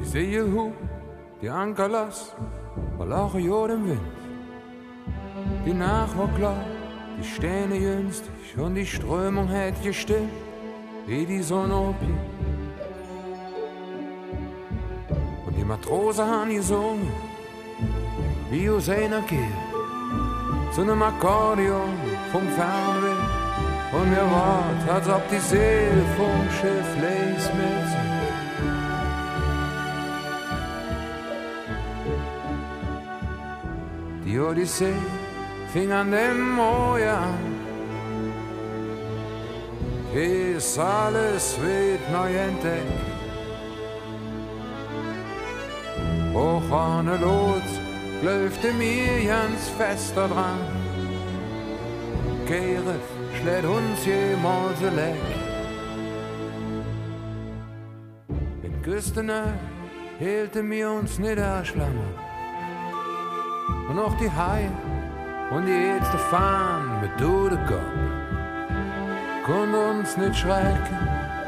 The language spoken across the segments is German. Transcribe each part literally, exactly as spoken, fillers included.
Ich sehe Hu, die Anker lass, weil auch Jod im Wind. Die Nacht war klar, die Sterne jünstig und die Strömung hätt gestimmt, wie die Sonne oben. Und die Matrosen haben gesungen, wie aus einer Kehl, zu nem Akkordeon vom Fernweh. Und mir ward, als ob die Seele vom Schiff les mit sich. Die Odyssee fing an dem Moja an. Ist alles wird neu entdeckt. Hoch an der Lot glöfte mir ganz fest da dran. Kehret schlägt uns jemals leck. In Küstene hielte mir uns nicht erschlammern. Und auch die Haie und die ätzte Fahnen mit Dudekopf konnten uns nicht schrecken.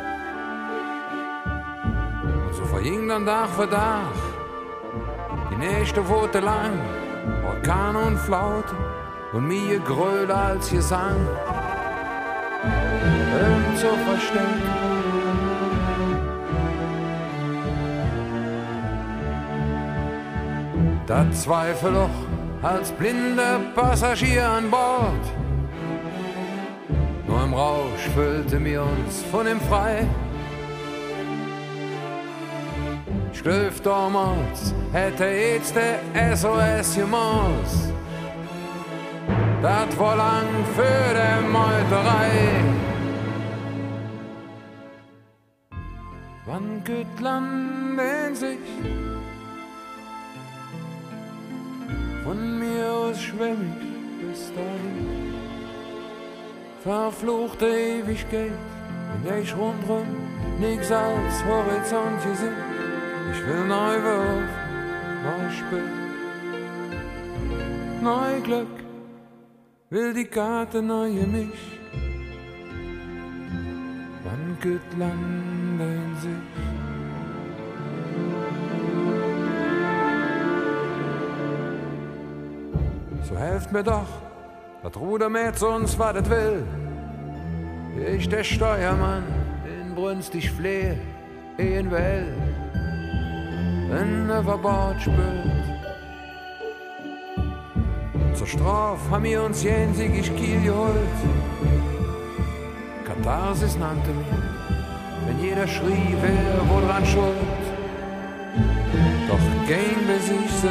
Und so verging dann Tag für Tag, die nächste Woche lang, Orkan und Flaute und mir gröler als Gesang. Um zu verstecken. Das Zweifelloch als blinder Passagier an Bord. Nur im Rausch füllte mir uns von dem frei. Ich glaub damals hätte jetzt der S O S gemacht. Das war lang für die Meuterei. Wann geht Land in Sicht? Von mir aus schwemm ich bis dahin. Verfluchte Ewigkeit, in der ich rundrum nix als Horizont gesehen. Ich will neu werfen, neu spielen, neu Glück, will die Karte neue mich. Wann geht Land in sich? So helft mir doch, das Ruder mäht uns, was das will. Ich, der Steuermann, inbrünstig flehe, in Well, wenn er Verbot spürt. Zur Straf haben wir uns jensig Kiel geholt. Katharsis nannte mich, wenn jeder schrie, wer wohl dran schuld. Doch gehen wir sich so.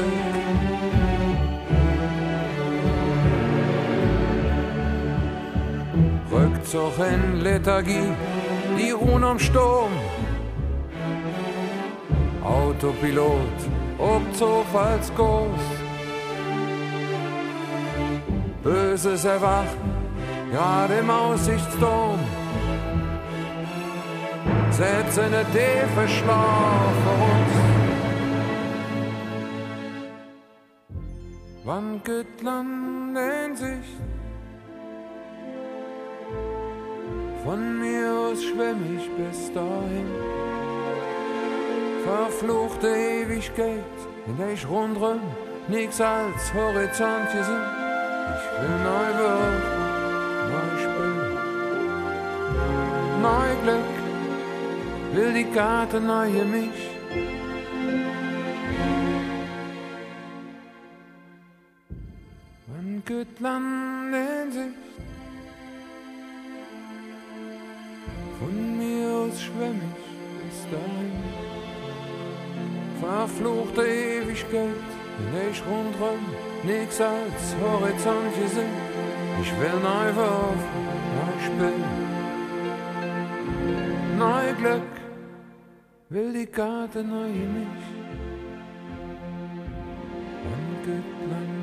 Rückzug in Lethargie, die ruhen am Sturm. Autopilot, Obzug als Ghost. Böses Erwachen, gerade im Aussichtsturm. Setze eine tiefe Schlaf vor uns. Wann geht Land in Sicht? Von mir aus schwemm ich bis dahin. Verfluchte Ewigkeit, in der ich rundrum nix als Horizont gesehen. Ich will neu werfen, neu spielen, neu Glück, will die Karte neue mich. Wann geht Land in Sicht? Von mir aus schwemm ich bis dahin. Verfluchte Ewigkeit, in der ich rundrum nix als Horizont gesehen. Ich will neu werfen, neu spielen, neu Glück, will die Karte neue mich. Wann geht Land